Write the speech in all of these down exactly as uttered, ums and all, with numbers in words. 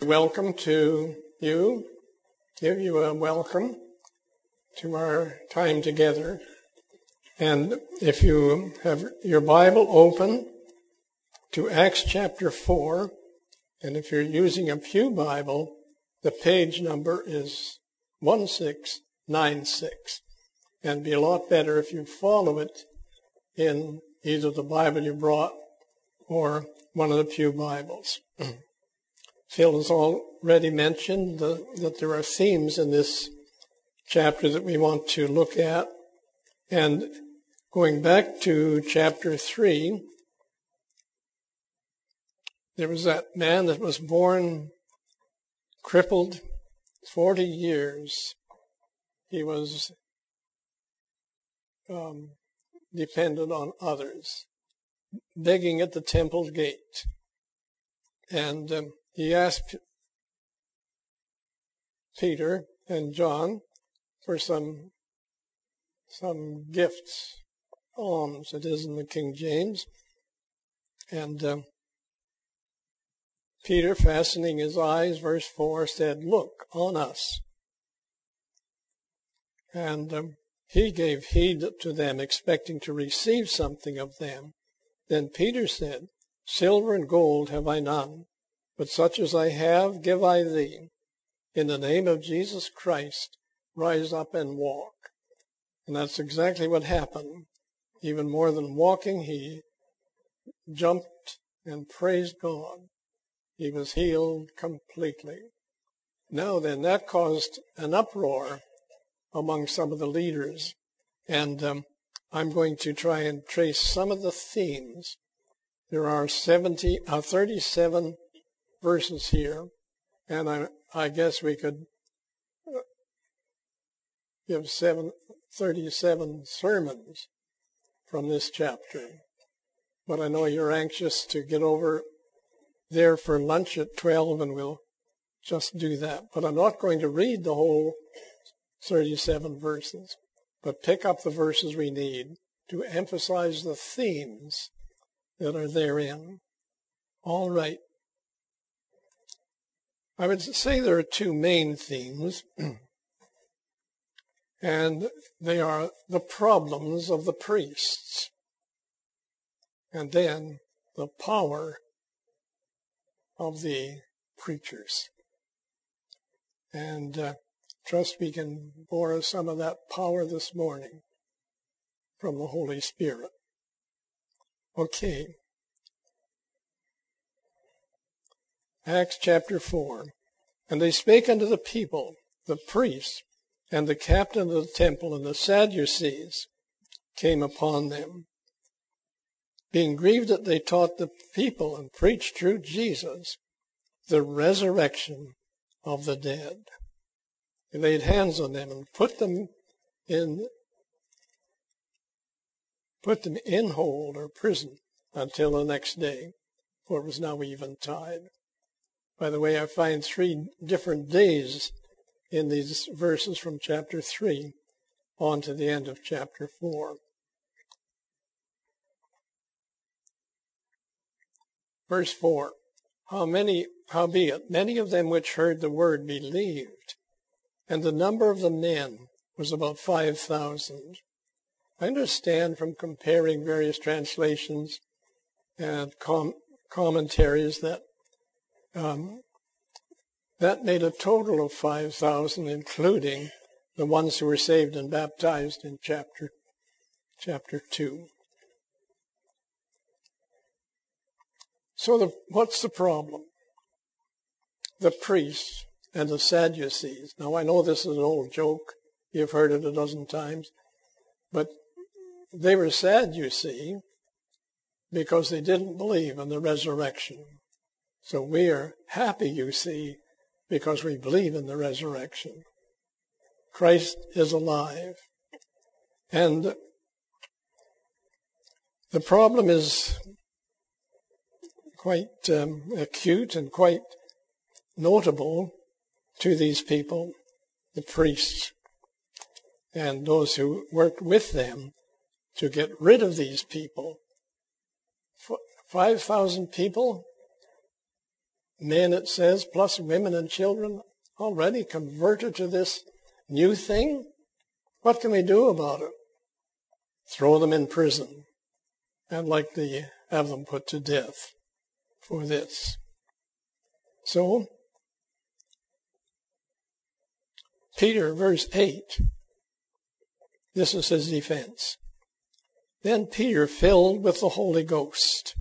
Welcome to you, give you a welcome to our time together. And if you have your Bible open to Acts chapter four, and if you're using a Pew Bible, the page number is one six nine six. And it'd be a lot better if you follow it in either the Bible you brought or one of the Pew Bibles. Phil has already mentioned the, that there are themes in this chapter that we want to look at. And going back to chapter three, there was that man that was born crippled forty years. He was um, dependent on others, begging at the temple gate. And um, he asked Peter and John for some some gifts, alms, it is in the King James. And um, Peter, fastening his eyes, verse four, said, "Look on us." And um, he gave heed to them, expecting to receive something of them. Then Peter said, "Silver and gold have I none, but such as I have give I thee. In the name of Jesus Christ, rise up and walk." And that's exactly what happened. Even more than walking, he jumped and praised God. He was healed completely. Now then, that caused an uproar among some of the leaders. And um, I'm going to try and trace some of the themes. There are seventy, uh, thirty-seven verses here, and I, I guess we could give seven, thirty-seven sermons from this chapter. But I know you're anxious to get over there for lunch at twelve, and we'll just do that. But I'm not going to read the whole thirty-seven verses, but pick up the verses we need to emphasize the themes that are therein. All right. I would say there are two main themes, and they are the problems of the priests, and then the power of the preachers. And uh, trust we can borrow some of that power this morning from the Holy Spirit. Okay. Acts chapter four. And they spake unto the people, the priests, and the captain of the temple, and the Sadducees came upon them, being grieved that they taught the people and preached through Jesus the resurrection of the dead. They laid hands on them and put them in put them in hold or prison until the next day, for it was now eventide. By the way, I find three different days in these verses from chapter three on to the end of chapter four. Verse four, How many, howbeit, many of them which heard the word believed, and the number of the men was about five thousand. I understand from comparing various translations and com- commentaries that um, that made a total of five thousand, including the ones who were saved and baptized in chapter chapter two. So the, what's the problem? The priests and the Sadducees. Now, I know this is an old joke. You've heard it a dozen times. But they were sad, you see, because they didn't believe in the resurrection. So we are happy, you see, because we believe in the resurrection. Christ is alive. And the problem is quite um, acute and quite notable to these people, the priests, and those who worked with them to get rid of these people. five thousand people men, it says, plus women and children, already converted to this new thing. What can we do about it? Throw them in prison and likely have them put to death for this. So, Peter, verse eight, this is his defense. Then Peter, filled with the Holy Ghost.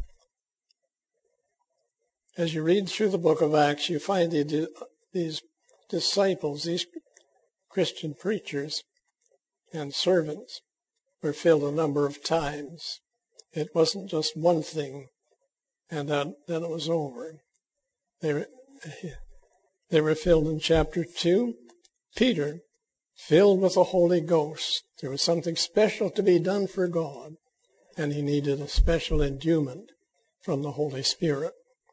As you read through the book of Acts, you find the, these disciples, these Christian preachers and servants were filled a number of times. It wasn't just one thing and then, then it was over. They were, they were filled in chapter two. Peter, filled with the Holy Ghost. There was something special to be done for God, and he needed a special endowment from the Holy Spirit.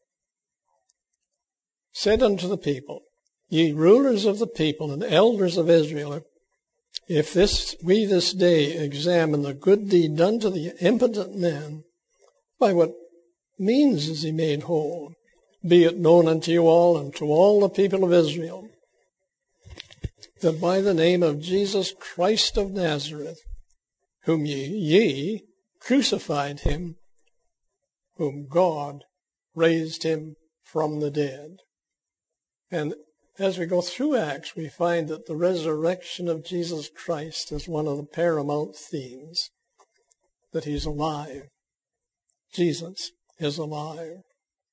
Said unto the people, ye rulers of the people and elders of Israel, if this we this day examine the good deed done to the impotent man, by what means is he made whole? Be it known unto you all and to all the people of Israel, that by the name of Jesus Christ of Nazareth, whom ye, ye crucified him, whom God raised him from the dead. And as we go through Acts, we find that the resurrection of Jesus Christ is one of the paramount themes, that he's alive. Jesus is alive.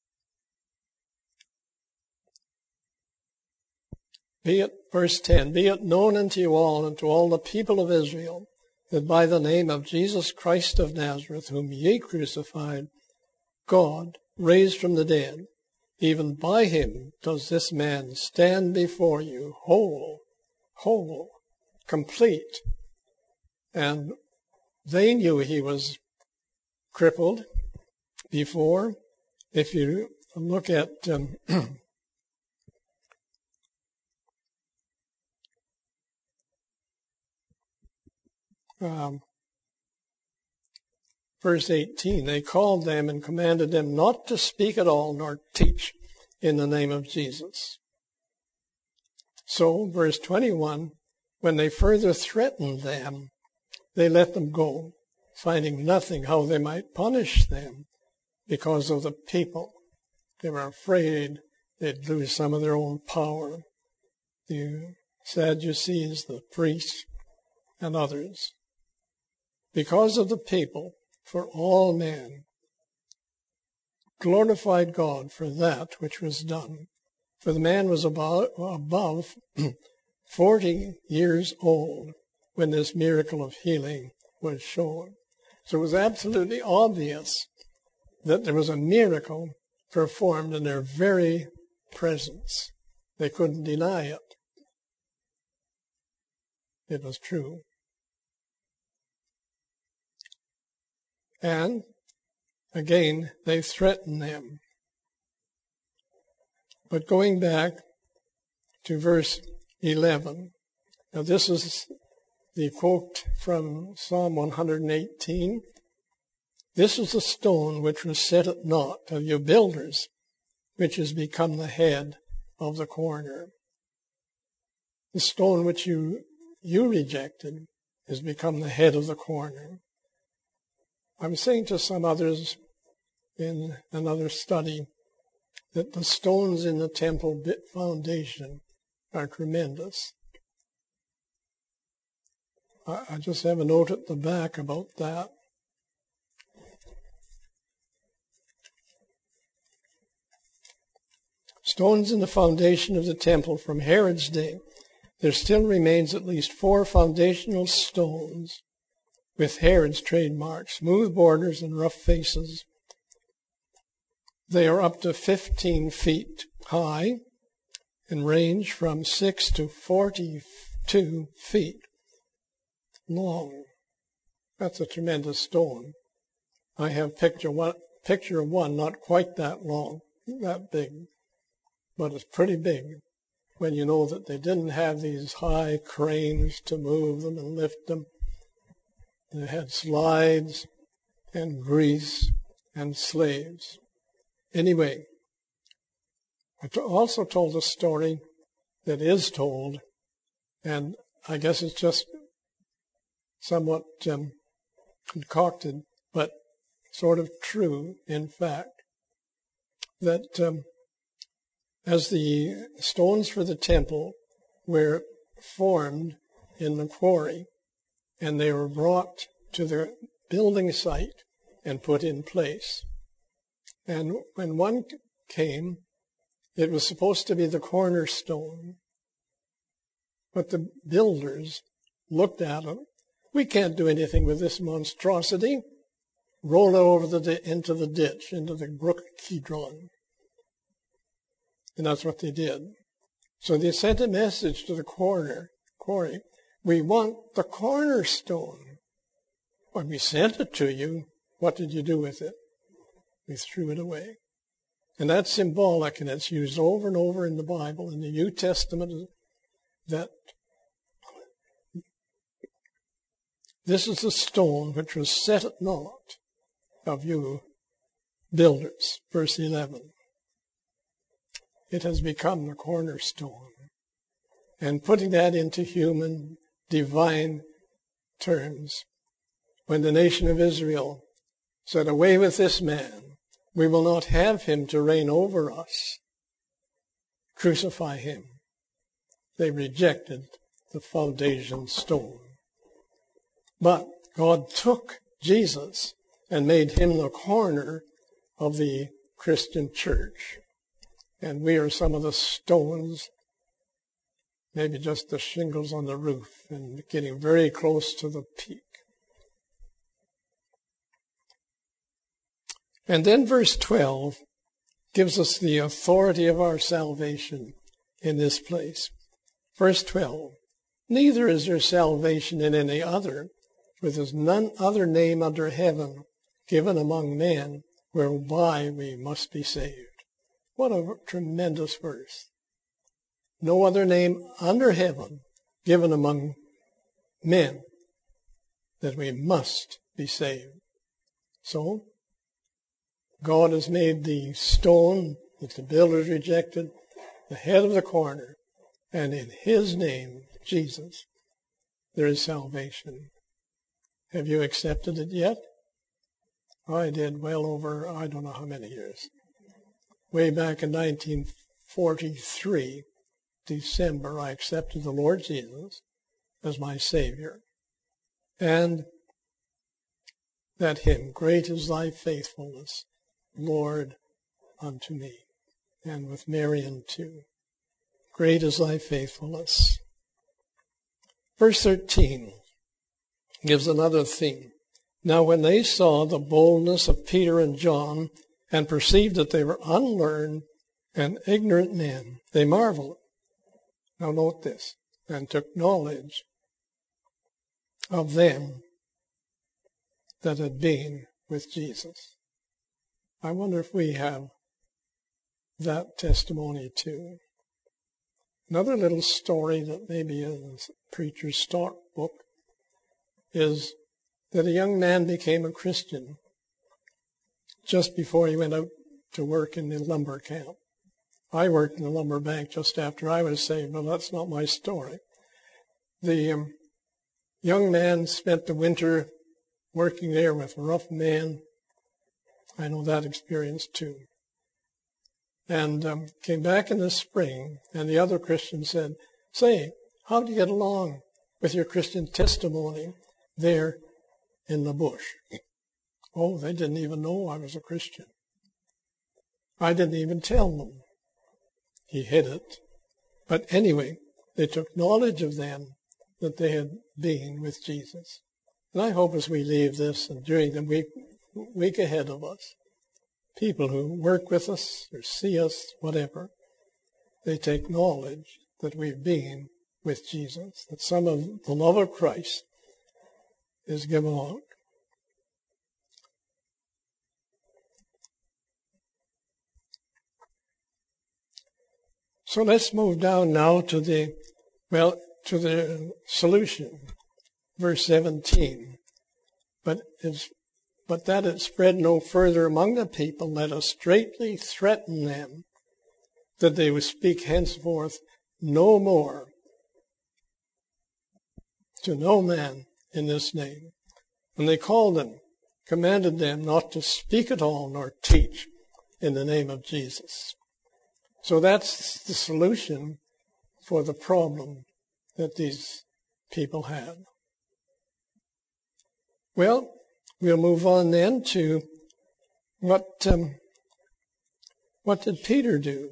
Be it, verse ten, be it known unto you all and to all the people of Israel, that by the name of Jesus Christ of Nazareth, whom ye crucified, God raised from the dead, even by him does this man stand before you whole, whole, complete. And they knew he was crippled before. If you look at um, um, verse eighteen, they called them and commanded them not to speak at all nor teach in the name of Jesus. So, verse twenty-one, when they further threatened them, they let them go, finding nothing how they might punish them because of the people. They were afraid they'd lose some of their own power. The Sadducees, the priests, and others. Because of the people, for all men glorified God for that which was done. For the man was about, above forty years old when this miracle of healing was shown. So it was absolutely obvious that there was a miracle performed in their very presence. They couldn't deny it. It was true. And, again, they threatened them. But going back to verse eleven, now this is the quote from Psalm one hundred eighteen. This is the stone which was set at naught of you builders, which has become the head of the corner. The stone which you, you rejected has become the head of the corner. I'm saying to some others in another study that the stones in the temple foundation are tremendous. I, I just have a note at the back about that. Stones in the foundation of the temple from Herod's day. There still remains at least four foundational stones with Herod's trademark, smooth borders and rough faces. They are up to fifteen feet high and range from six to forty-two feet long. That's a tremendous stone. I have picture one, picture of one not quite that long, that big, but it's pretty big when you know that they didn't have these high cranes to move them and lift them. They had slides and grease and slaves. Anyway, I also told a story that is told, and I guess it's just somewhat um, concocted, but sort of true, in fact, that um, as the stones for the temple were formed in the quarry, and they were brought to the building site and put in place. And when one came, it was supposed to be the cornerstone. But the builders looked at it. We can't do anything with this monstrosity. Roll it over the, into the ditch, into the brook Kidron. And that's what they did. So they sent a message to the corner, quarry. We want the cornerstone. When we sent it to you, what did you do with it? We threw it away. And that's symbolic, and it's used over and over in the Bible, in the New Testament, that this is the stone which was set at naught of you builders. Verse eleven. It has become the cornerstone. And putting that into human, divine terms, when the nation of Israel said, away with this man, we will not have him to reign over us, crucify him, they rejected the foundation stone. But God took Jesus and made him the corner of the Christian church. And we are some of the stones, maybe just the shingles on the roof, and getting very close to the peak. And then verse twelve gives us the authority of our salvation in this place. Verse twelve, neither is there salvation in any other, for there is none other name under heaven given among men whereby we must be saved. What a tremendous verse. No other name under heaven given among men that we must be saved. So, God has made the stone that the builders rejected the head of the corner, and in his name, Jesus, there is salvation. Have you accepted it yet? I did well over, I don't know how many years. Way back in nineteen forty-three, December, I accepted the Lord Jesus as my Savior. And that hymn, great is thy faithfulness, Lord, unto me. And with Marian too. Great is thy faithfulness. Verse thirteen gives another theme. Now when they saw the boldness of Peter and John and perceived that they were unlearned and ignorant men, they marveled. Now note this, and took knowledge of them that had been with Jesus. I wonder if we have that testimony too. Another little story that maybe is a preacher's stock book is that a young man became a Christian just before he went out to work in the lumber camp. I worked in the lumber bank just after I was saved, but that's not my story. The um, young man spent the winter working there with a rough man. I know that experience too. And um, came back in the spring, and the other Christian said, say, how do you get along with your Christian testimony there in the bush? Oh, they didn't even know I was a Christian. I didn't even tell them. He hid it. But anyway, they took knowledge of them that they had been with Jesus. And I hope as we leave this and during the week, week ahead of us, people who work with us or see us, whatever, they take knowledge that we've been with Jesus, that some of the love of Christ is given out. So let's move down now to the, well, to the solution, verse seventeen. But it's, but that it spread no further among the people, let us straitly threaten them that they would speak henceforth no more to no man in this name. And they called them, commanded them not to speak at all nor teach in the name of Jesus. So that's the solution for the problem that these people had. Well, we'll move on then to what um, what did Peter do?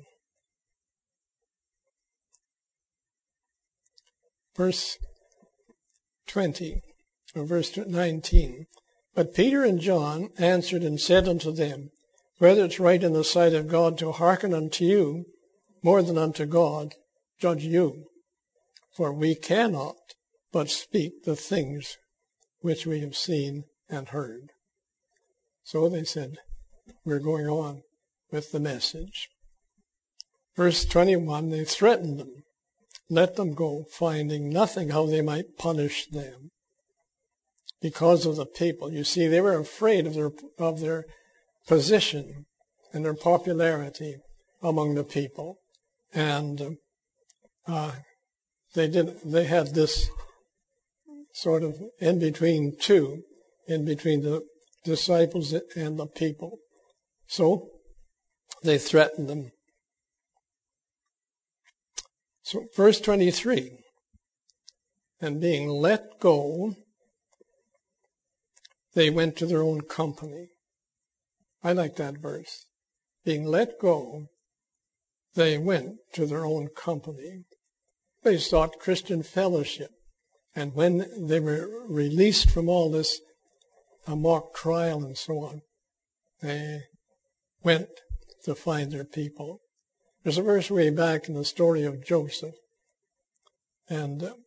Verse twenty, or verse nineteen. But Peter and John answered and said unto them, whether it's right in the sight of God to hearken unto you more than unto God, judge you. For we cannot but speak the things which we have seen and heard. So they said, we're going on with the message. Verse twenty-one, they threatened them, let them go, finding nothing how they might punish them because of the people. You see, they were afraid of their of their position and their popularity among the people. And uh, they did. They had this sort of in between two, in between the disciples and the people. So they threatened them. So verse twenty-three, and being let go, they went to their own company. I like that verse. Being let go, they went to their own company. They sought Christian fellowship. And when they were released from all this uh, mock trial and so on, they went to find their people. There's a verse way back in the story of Joseph. And uh,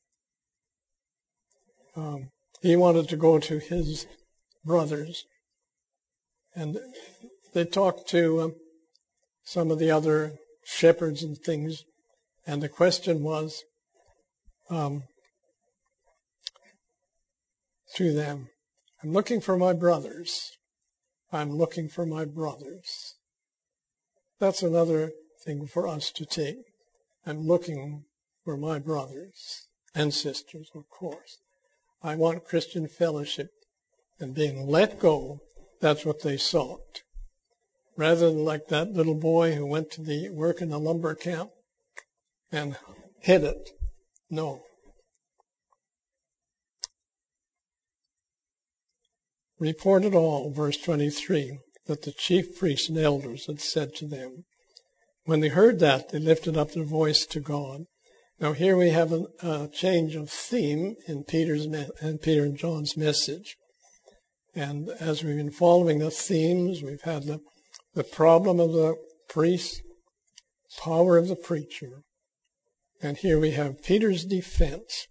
um, he wanted to go to his brothers. And they talked to um, some of the other shepherds and things. And the question was um, to them, I'm looking for my brothers. I'm looking for my brothers. That's another thing for us to take. I'm looking for my brothers and sisters, of course. I want Christian fellowship, and being let go, that's what they sought. Rather than like that little boy who went to the work in the lumber camp and hid it. No. Reported all, verse twenty-three, that the chief priests and elders had said to them. When they heard that, they lifted up their voice to God. Now here we have a, a change of theme in Peter's me- and Peter and John's message. And as we've been following the themes, we've had the, the problem of the priest, power of the preacher. And here we have Peter's defense.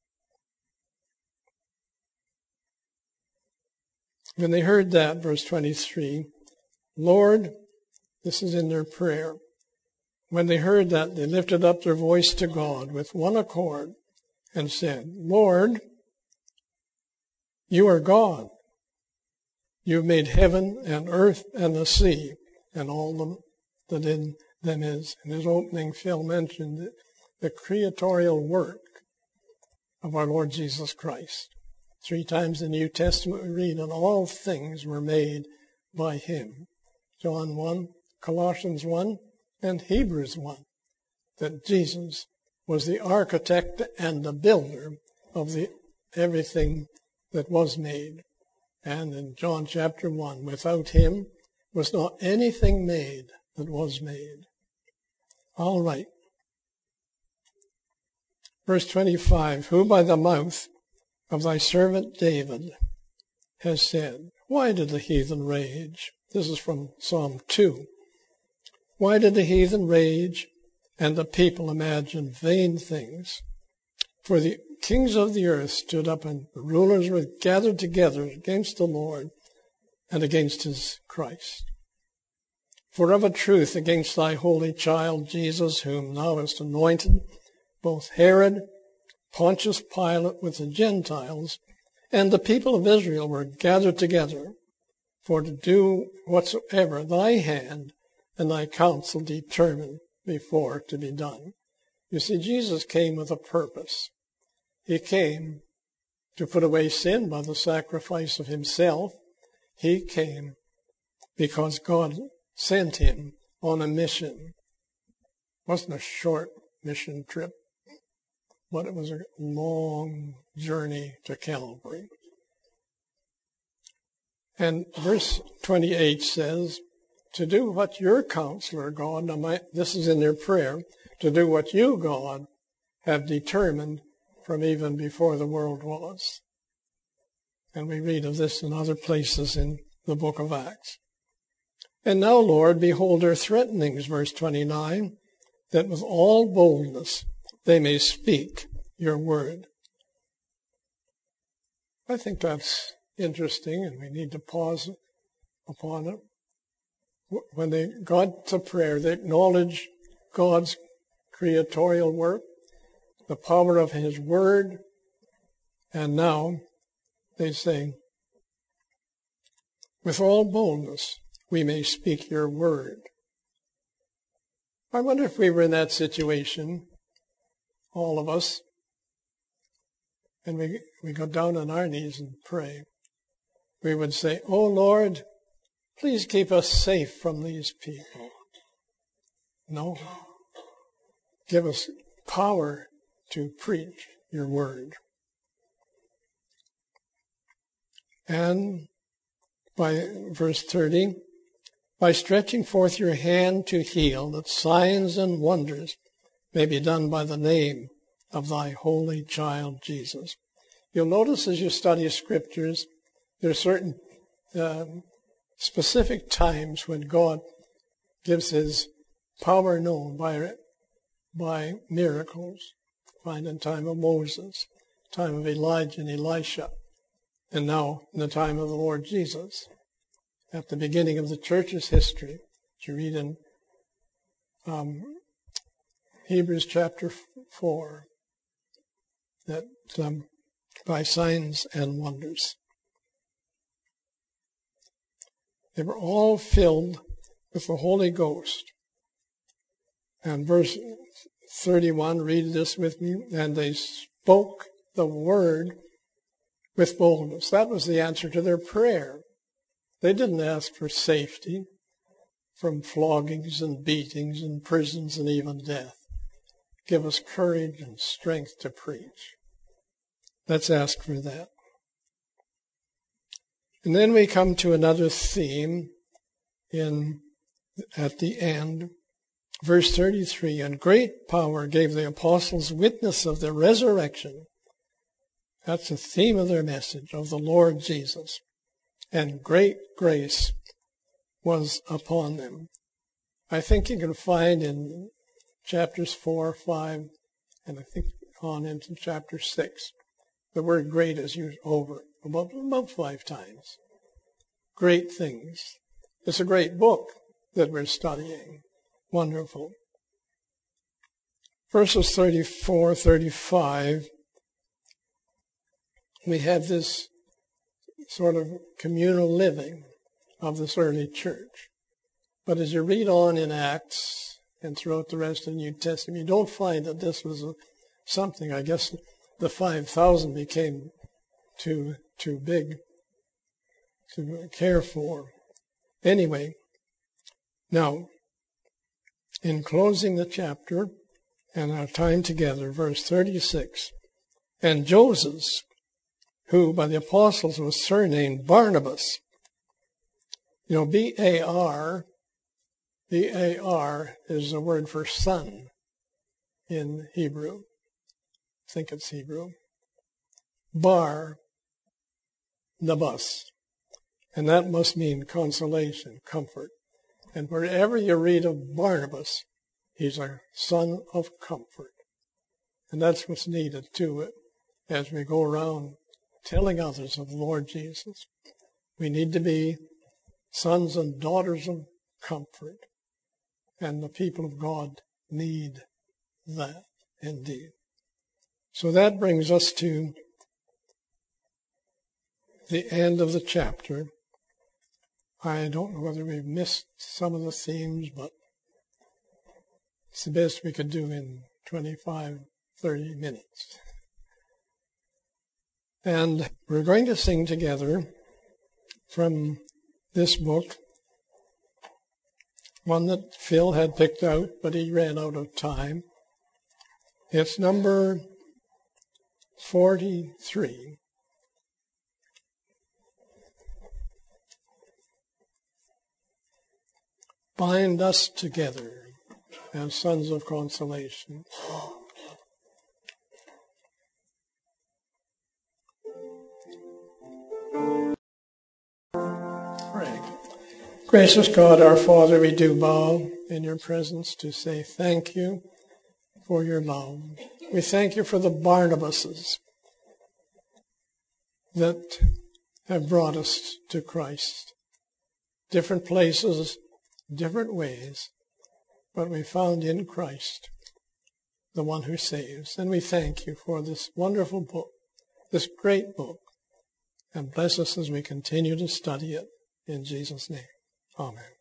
When they heard that, verse twenty-three, Lord, this is in their prayer. When they heard that, they lifted up their voice to God with one accord and said, Lord, you are God. You've made heaven and earth and the sea and all them that in them is. In his opening, Phil mentioned the creatorial work of our Lord Jesus Christ. Three times in the New Testament we read, and all things were made by him. John one, Colossians one, and Hebrews one, that Jesus was the architect and the builder of the everything that was made. And in John chapter one, without him was not anything made that was made. All right. Verse twenty-five, who by the mouth of thy servant David has said, why did the heathen rage? This is from Psalm two. Why did the heathen rage and the people imagine vain things? For the kings of the earth stood up and the rulers were gathered together against the Lord and against his Christ. For of a truth against thy holy child Jesus, whom thou hast anointed, both Herod, Pontius Pilate with the Gentiles, and the people of Israel were gathered together for to do whatsoever thy hand and thy counsel determined before to be done. You see, Jesus came with a purpose. He came to put away sin by the sacrifice of himself. He came because God sent him on a mission. It wasn't a short mission trip, but it was a long journey to Calvary. And verse twenty-eight says, to do what your counselor, God, now my, this is in their prayer, to do what you, God, have determined from even before the world was. And we read of this in other places in the book of Acts. And now, Lord, behold their threatenings, verse twenty-nine, that with all boldness they may speak your word. I think that's interesting, and we need to pause upon it. When they got to prayer, they acknowledged God's creatorial work, the power of his word, and now they say, with all boldness we may speak your word. I wonder if we were in that situation, all of us, and we, we go down on our knees and pray. We would say, oh Lord, please keep us safe from these people. No. Give us power to preach your word. And by verse thirty, by stretching forth your hand to heal, that signs and wonders may be done by the name of thy holy child Jesus. You'll notice as you study scriptures, there are certain uh, specific times when God gives his power known by, by miracles. Find in the time of Moses, time of Elijah and Elisha, and now in the time of the Lord Jesus. At the beginning of the church's history, you read in um, Hebrews chapter four, that um, by signs and wonders. They were all filled with the Holy Ghost. And verse thirty-one, read this with me. And they spoke the word with boldness. That was the answer to their prayer. They didn't ask for safety from floggings and beatings and prisons and even death. Give us courage and strength to preach. Let's ask for that. And then we come to another theme in at the end. Verse thirty-three, and great power gave the apostles witness of the resurrection. That's the theme of their message, of the Lord Jesus. And great grace was upon them. I think you can find in chapters four, five, and I think on into chapter six, the word great is used over about, about five times. Great things. It's a great book that we're studying. Wonderful. Verses thirty-four, thirty-five, we have this sort of communal living of this early church. But as you read on in Acts and throughout the rest of the New Testament, you don't find that this was a, something. I guess the five thousand became too too big to care for. Anyway, now, in closing the chapter and our time together, verse thirty-six, and Joseph, who by the apostles was surnamed Barnabas. You know, B A R, B A R is the word for son in Hebrew. I think it's Hebrew. Bar, Nabas. And that must mean consolation, comfort. And wherever you read of Barnabas, he's a son of comfort. And that's what's needed too as we go around telling others of the Lord Jesus. We need to be sons and daughters of comfort. And the people of God need that indeed. So that brings us to the end of the chapter. I don't know whether we've missed some of the themes, but It's the best we could do in twenty-five, thirty minutes. And we're going to sing together from this book, one that Phil had picked out, but he ran out of time. It's number forty-three. Bind us together as sons of consolation. Pray. Gracious God, our Father, we do bow in your presence to say thank you for your love. We thank you for the Barnabases that have brought us to Christ. Different places, different ways, but we found in Christ the one who saves. And we thank you for this wonderful book, this great book, and bless us as we continue to study it. In Jesus' name, amen.